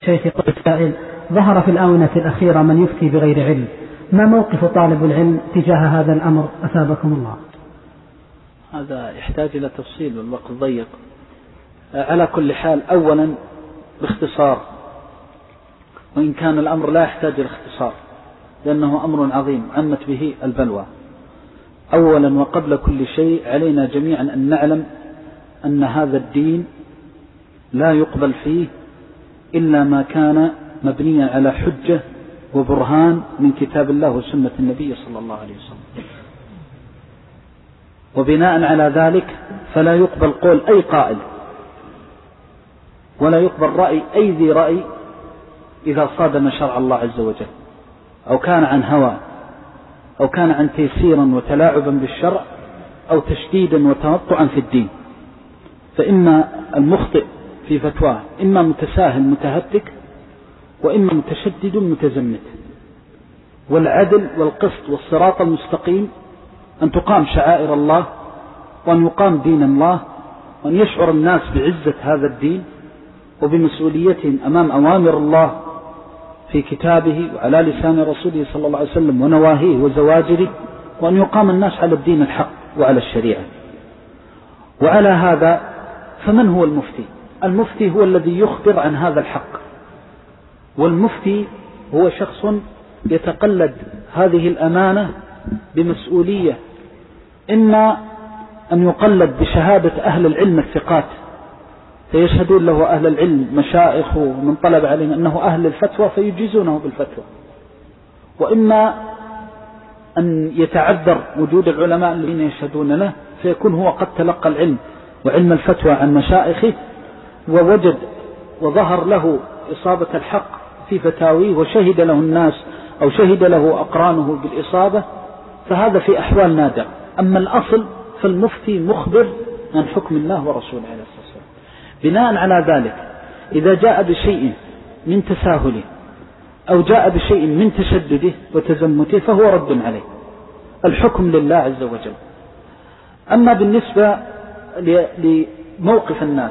شيخ السائل: ظهر في الآونة الأخيرة من يفتي بغير علم، ما موقف طالب العلم تجاه هذا الأمر أثابكم الله؟ هذا يحتاج إلى تفصيل والوقت ضيق. على كل حال، أولا باختصار، وإن كان الأمر لا يحتاج إلى اختصار لأنه أمر عظيم عمت به البلوى. أولا وقبل كل شيء علينا جميعا أن نعلم أن هذا الدين لا يقبل فيه إلا ما كان مبنيا على حجة وبرهان من كتاب الله وسنة النبي صلى الله عليه وسلم، وبناء على ذلك فلا يقبل قول أي قائل، ولا يقبل رأي أي ذي رأي إذا صادم شرع الله عز وجل، أو كان عن هوى، أو كان عن تيسيرا وتلاعبا بالشرع، أو تشديدا وتنطعا في الدين. فإما المخطئ في فتواه إما متساهل متهتك، وإما متشدد متزمت. والعدل والقسط والصراط المستقيم أن تقام شعائر الله، وأن يقام دين الله، وأن يشعر الناس بعزة هذا الدين وبمسؤوليتهم أمام أوامر الله في كتابه وعلى لسان رسوله صلى الله عليه وسلم ونواهيه وزواجره، وأن يقام الناس على الدين الحق وعلى الشريعة. وعلى هذا فمن هو المفتي؟ المفتي هو الذي يخبر عن هذا الحق، والمفتي هو شخص يتقلد هذه الأمانة بمسؤولية، إما أن يقلد بشهادة أهل العلم الثقات فيشهدون له أهل العلم مشايخ ومن طلب عليهم أنه أهل الفتوى فيجيزونه بالفتوى، وإما أن يتعذر وجود العلماء الذين يشهدون له فيكون هو قد تلقى العلم وعلم الفتوى عن مشايخه ووجد وظهر له إصابة الحق في فتاويه وشهد له الناس أو شهد له أقرانه بالإصابة، فهذا في أحوال نادرة. أما الأصل فالمفتي مخبر عن حكم الله ورسوله عليه الصلاة والسلام. بناء على ذلك إذا جاء بشيء من تساهله أو جاء بشيء من تشدده وتزمته فهو رد عليه، الحكم لله عز وجل. أما بالنسبة لموقف الناس،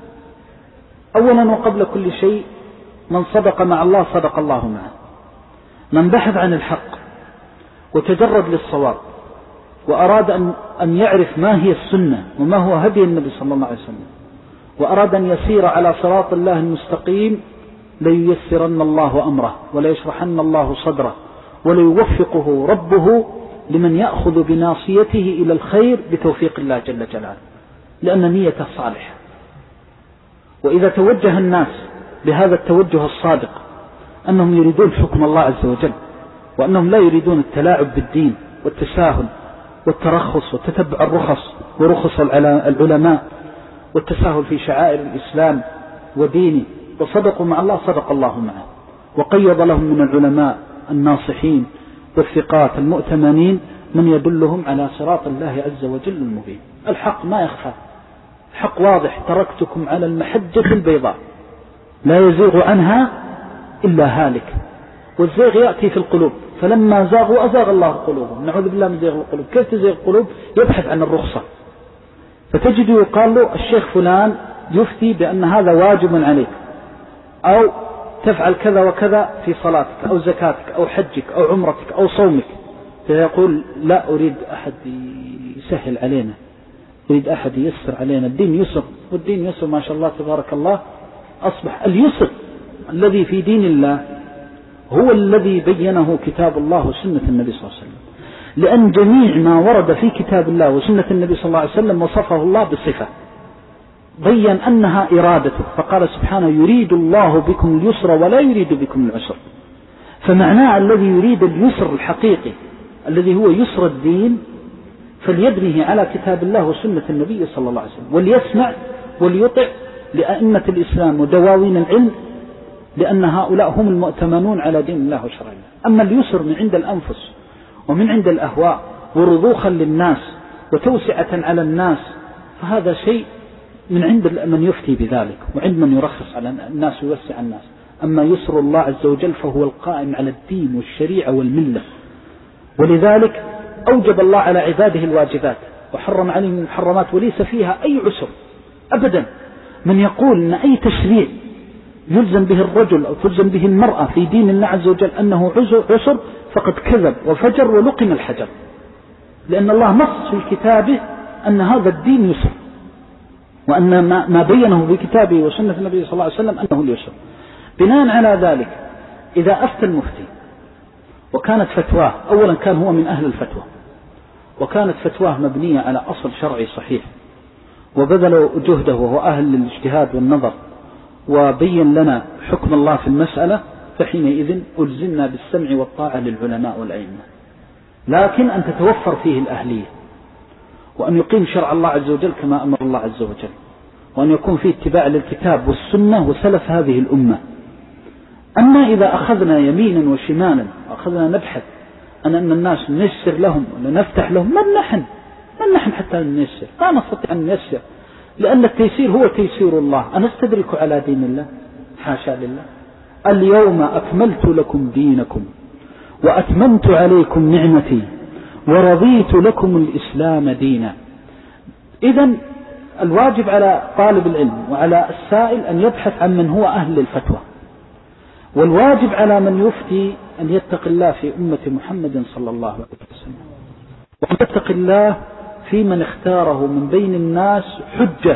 أولا وقبل كل شيء من صدق مع الله صدق الله معه. من بحث عن الحق وتجرد للصواب وأراد أن يعرف ما هي السنة وما هو هدي النبي صلى الله عليه وسلم، وأراد أن يسير على صراط الله المستقيم، لييسرن الله أمره وليشرحن الله صدره وليوفقه ربه لمن يأخذ بناصيته إلى الخير بتوفيق الله جل جلاله، لأن نيته صالحة. وإذا توجه الناس بهذا التوجه الصادق أنهم يريدون حكم الله عز وجل، وأنهم لا يريدون التلاعب بالدين والتساهل والترخص وتتبع الرخص ورخص العلماء والتساهل في شعائر الإسلام ودينه، وصدقوا مع الله صدق الله معه، وقيض لهم من العلماء الناصحين والثقات المؤتمنين من يدلهم على صراط الله عز وجل المبين. الحق ما يخفى، الحق واضح: تركتكم على المحجة البيضاء لا يزيغ عنها إلا هالك. والزيغ يأتي في القلوب، فلما زاغوا أزاغ الله قلوبهم. نعوذ بالله من زيغ القلوب. كيف تزيغ القلوب؟ يبحث عن الرخصة، فتجد يقال له الشيخ فلان يفتي بأن هذا واجب عليك، أو تفعل كذا وكذا في صلاتك أو زكاتك أو حجك أو عمرتك أو صومك، فيقول لا أريد أحد يسهل علينا، أريد أحد ييسر علينا، الدين يسر، والدين يسر ما شاء الله تبارك الله. أصبح اليسر الذي في دين الله هو الذي بينه كتاب الله وسنة النبي صلى الله عليه وسلم، لأن جميع ما ورد في كتاب الله وسنة النبي صلى الله عليه وسلم وصفه الله بصفة، بيّن أنها إرادته، فقال سبحانه: يريد الله بكم اليسر ولا يريد بكم العسر. فمعناه الذي يريد اليسر الحقيقي الذي هو يسر الدين فليبنيه على كتاب الله وسنة النبي صلى الله عليه وسلم، وليسمع وليطع لأئمة الإسلام ودواوين العلم، لأن هؤلاء هم المؤتمنون على دين الله وشرعه. أما اليسر من عند الأنفس ومن عند الأهواء ورضوخا للناس وتوسعة على الناس، فهذا شيء من عند من يفتي بذلك، وعند من يرخص على الناس ويوسع الناس. أما يسر الله عز وجل فهو القائم على الدين والشريعة والملة، ولذلك أوجب الله على عباده الواجبات وحرم عليهم المحرمات، وليس فيها أي عسر أبدا. من يقول أن أي تشريع يلزم به الرجل أو تلزم به المرأة في دين الله عز وجل أنه عسر فقد كذب وفجر ولقم الحجر، لأن الله نص في كتابه أن هذا الدين يسر، وأن ما بينه في كتابه وسنة النبي صلى الله عليه وسلم أنه اليسر. بناء على ذلك إذا أفتى المفتي وكانت فتواه، أولا كان هو من أهل الفتوى، وكانت فتواه مبنية على أصل شرعي صحيح، وبذل جهده وهو أهل للاجتهاد والنظر، وبين لنا حكم الله في المسألة، فحينئذ ألزمنا بالسمع والطاعة للعلماء والأئمة، لكن أن تتوفر فيه الأهلية، وأن يقيم شرع الله عز وجل كما أمر الله عز وجل، وأن يكون فيه اتباع للكتاب والسنة وسلف هذه الأمة. أما إذا أخذنا يمينا وشمالا وأخذنا نبحث أن الناس نيسر لهم ولا نفتح لهم، من نحن حتى نيسر؟ لا نستطيع أن نيسر، لأن التيسير هو تيسير الله. أنستدرك على دين الله؟ حاشا لله. اليوم أكملت لكم دينكم وأتممت عليكم نعمتي ورضيت لكم الإسلام دينا. إذن الواجب على طالب العلم وعلى السائل أن يبحث عن من هو أهل للفتوى، والواجب على من يفتي أن يتق الله في أمة محمد صلى الله عليه وسلم، وأن يتق الله في من اختاره من بين الناس حجة.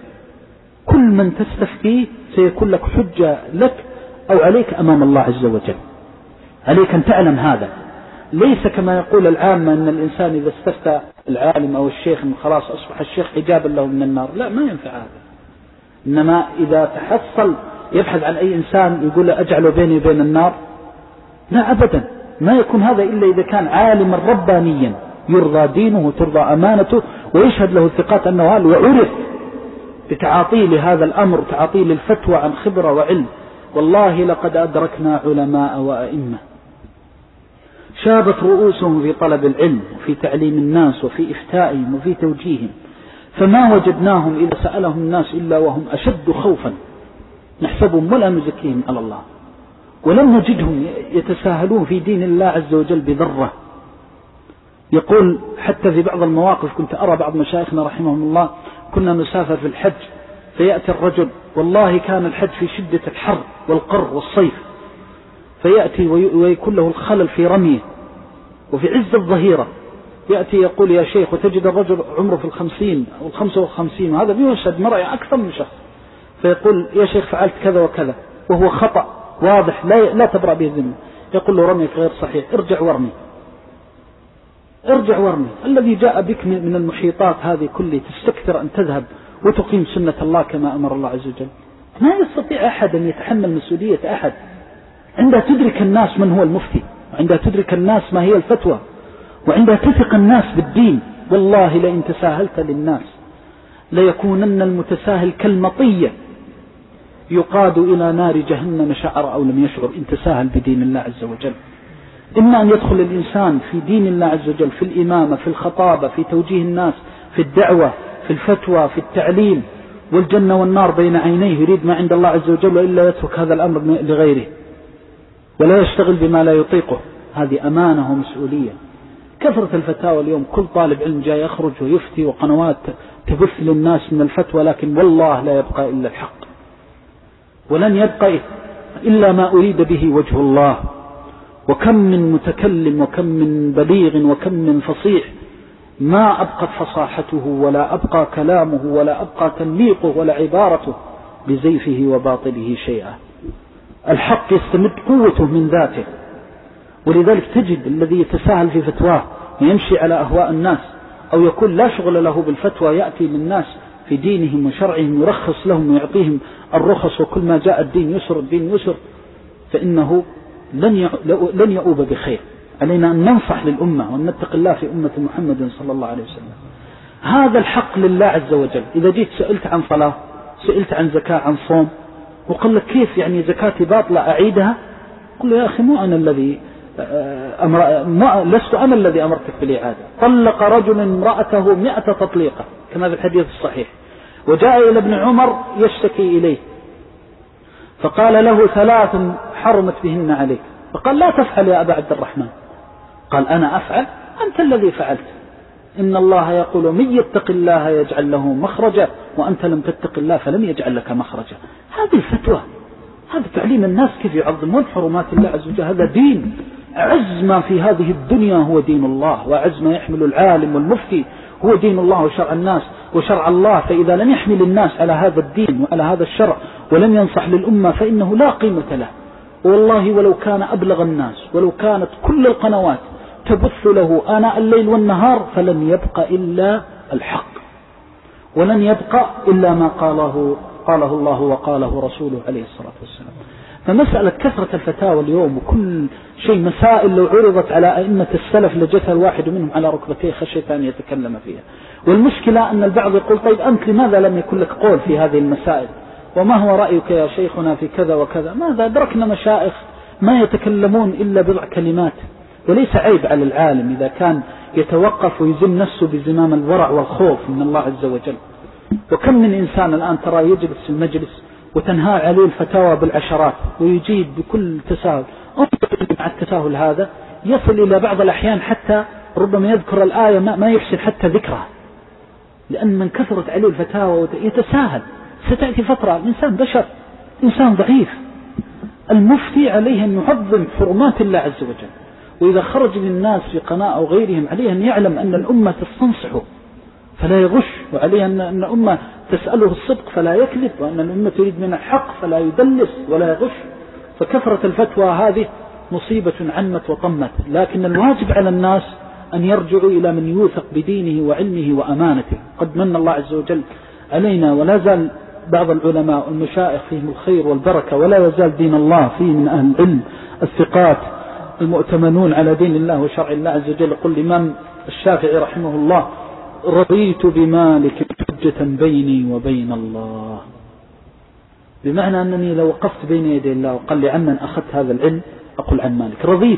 كل من تستفتيه سيكون لك حجة لك أو عليك أمام الله عز وجل. عليك أن تعلم هذا، ليس كما يقول العامة أن الإنسان إذا استفتى العالم أو الشيخ خلاص أصبح الشيخ حجابا له من النار. لا، ما ينفع هذا. إنما إذا تحصل يبحث عن أي إنسان يقول له أجعله بيني وبين النار، لا أبدا، ما يكون هذا إلا إذا كان عالما ربانيا يرضى دينه وترضى أمانته ويشهد له الثقات أنه هذا، وعرف بتعاطيه لهذا الأمر، تعاطيه للفتوى عن خبرة وعلم. والله لقد أدركنا علماء وأئمة شابت رؤوسهم في طلب العلم وفي تعليم الناس وفي إفتائهم وفي توجيههم، فما وجدناهم إذا سألهم الناس إلا وهم أشد خوفا، نحسبهم ولا نزكيهم على الله، ولم نجدهم يتساهلون في دين الله عز وجل بذرة. يقول حتى في بعض المواقف كنت أرى بعض مشايخنا رحمهم الله، كنا نسافر في الحج فيأتي الرجل، والله كان الحج في شدة الحر والقر والصيف، فيأتي ويكون له الخلل في رميه وفي عز الظهيرة، يأتي يقول يا شيخ، وتجد الرجل عمره في 50 أو 55، وهذا بيشهد مرأي أكثر من شخص، فيقول يا شيخ فعلت كذا وكذا وهو خطأ واضح لا تبرأ به الذمة، يقول له رميك غير صحيح، ارجع وارمي. الذي جاء بك من المحيطات هذه كله تستكثر أن تذهب وتقيم سنة الله كما أمر الله عز وجل. ما يستطيع أحد أن يتحمل مسؤولية أحد. عندها تدرك الناس من هو المفتي، وعندها تدرك الناس ما هي الفتوى، وعندها تثق الناس بالدين. والله لئن تساهلت للناس ليكونن المتساهل كالمطية يقاد إلى نار جهنم شعر أو لم يشعر، إن تساهل بدين الله عز وجل. إما أن يدخل الإنسان في دين الله عز وجل، في الإمامة، في الخطابة، في توجيه الناس، في الدعوة، في الفتوى، في التعليم، والجنة والنار بين عينيه، يريد ما عند الله عز وجل، وإلا يترك هذا الأمر لغيره ولا يشتغل بما لا يطيقه. هذه أمانة ومسؤولية. كثرة الفتاوى اليوم، كل طالب علم جاي يخرج ويفتي، وقنوات تبث للناس من الفتوى، لكن والله لا يبقى إلا الحق، ولن يبقى إلا ما أريد به وجه الله. وكم من متكلم وكم من بليغ وكم من فصيح ما أبقت فصاحته ولا أبقى كلامه ولا أبقى تنميقه ولا عبارته بزيفه وباطله شيئا. الحق يستمد قوته من ذاته. ولذلك تجد الذي يتساهل في فتواه ويمشي على أهواء الناس، أو يكون لا شغل له بالفتوى، يأتي للناس في دينهم وشرعهم يرخص لهم ويعطيهم الرخص، وكل ما جاء الدين يسر، فإنه لن يؤوب بخير. علينا أن ننصح للأمة وأن نتق الله في أمة محمد صلى الله عليه وسلم. هذا الحق لله عز وجل. إذا جيت سئلت عن صلاة، سئلت عن زكاة، عن صوم، وقال لك كيف يعني زكاتي باطلة أعيدها؟ قل له يا أخي مو أنا الذي لست أنا الذي أمرتك بالإعادة. طلق رجل امرأته 100 تطليقة كما في الحديث الصحيح، وجاء إلى ابن عمر يشتكي إليه، فقال له 3 حرمت بهن عليك، فقال لا تفعل يا أبا عبد الرحمن. قال أنا أفعل؟ أنت الذي فعلت. إن الله يقول من يتق الله يجعل له مخرجا، وأنت لم تتق الله فلم يجعل لك مخرجا. هذه الفتوى، هذا تعليم الناس كيف يعظمون حرمات الله عز وجل. هذا دين. أعز ما في هذه الدنيا هو دين الله، وأعز ما يحمل العالم والمفتي هو دين الله وشرع الناس وشرع الله. فإذا لم يحمل الناس على هذا الدين وعلى هذا الشرع ولم ينصح للأمة فإنه لا قيمة له. والله ولو كان أبلغ الناس، ولو كانت كل القنوات تبث له آناء الليل والنهار، فلن يبقى إلا الحق، ولن يبقى إلا ما قاله الله وقاله رسوله عليه الصلاة والسلام. فمسألة كثرة الفتاوى اليوم وكل شيء مسائل لو عرضت على أئمة السلف لجثى الواحد منهم على ركبتيه خشية أن يتكلم فيها. والمشكلة أن البعض يقول طيب أنت لماذا لم يكن لك قول في هذه المسائل؟ وما هو رأيك يا شيخنا في كذا وكذا؟ ماذا أدركنا مشايخ ما يتكلمون إلا بضع كلمات. وليس عيب على العالم إذا كان يتوقف ويزم نفسه بزمام الورع والخوف من الله عز وجل. وكم من إنسان الآن ترى يجلس في المجلس وتنهى عليه الفتاوى بالعشرات ويجيب بكل تساهل. مع التساهل هذا يصل إلى بعض الأحيان حتى ربما يذكر الآية ما يحسن حتى ذكرها، لأن من كثرت عليه الفتاوى يتساهل. ستأتي فترة الإنسان بشر، إنسان ضعيف. المفتي عليه أن يعظم حرمات الله عز وجل، وإذا خرج للناس في قناة أو غيرهم عليه أن يعلم أن الأمة تستنصحه فلا يغش، وعليه أن الأمة تسأله الصدق فلا يكذب، وأن الأمة تريد من الحق فلا يدلس ولا يغش. فكثرة الفتوى هذه مصيبة عمت وطمت. لكن الواجب على الناس أن يرجعوا إلى من يوثق بدينه وعلمه وأمانته. قد من الله عز وجل علينا ولا زال بعض العلماء والمشايخ فيهم الخير والبركة، ولا يزال دين الله فيه من أهل العلم الثقات المؤتمنون على دين الله وشرع الله عز وجل. يقول الإمام الشافعي رحمه الله: رضيت بمالك حجة بيني وبين الله. بمعنى أنني لو وقفت بين يدي الله وقال لي عمن أخذت هذا العلم أقول عن مالك رضيت.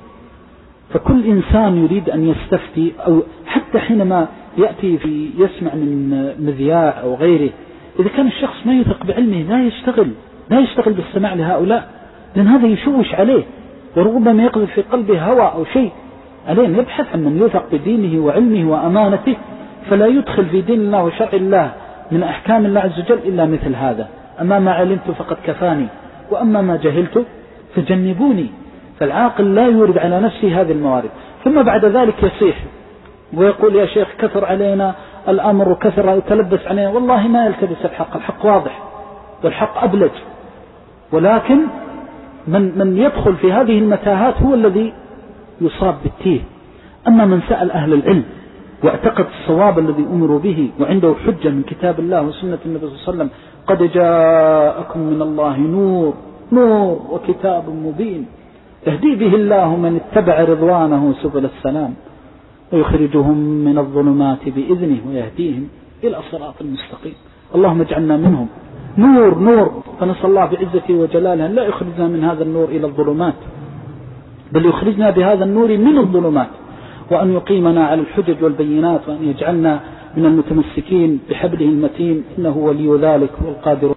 فكل إنسان يريد أن يستفتي، أو حتى حينما يأتي في يسمع من مذياع أو غيره، إذا كان الشخص ما يثق بعلمه لا يشتغل بالسماع لهؤلاء، لأن هذا يشوش عليه وربما يقذف في قلبه هوى أو شيء. عليه أن يبحث عن من يثق بدينه وعلمه وأمانته، فلا يدخل في دين الله وشرع الله من أحكام الله عز وجل إلا مثل هذا: أما ما علمت فقد كفاني، وأما ما جهلت فجنبوني. فالعاقل لا يورد على نفسه هذه الموارد. ثم بعد ذلك يصيح ويقول: يا شيخ كثر علينا الأمر وكثر يتلبس علينا. والله ما يلتبس الحق واضح والحق أبلج، ولكن من يدخل في هذه المتاهات هو الذي يصاب بالتيه. أما من سأل أهل العلم واعتقد الصواب الذي أمروا به وعنده حجة من كتاب الله وسنة النبي صلى الله عليه وسلم: قد جاءكم من الله نور وكتاب مبين يهدي به الله من اتبع رضوانه سبل السلام ويخرجهم من الظلمات بإذنه ويهديهم إلى صراط المستقيم. اللهم اجعلنا منهم. نور. فنسأل الله بعزته وجلاله أن لا يخرجنا من هذا النور إلى الظلمات، بل يخرجنا بهذا النور من الظلمات، وأن يقيمنا على الحجج والبينات، وأن يجعلنا من المتمسكين بحبله المتين، إنه ولي ذلك والقادر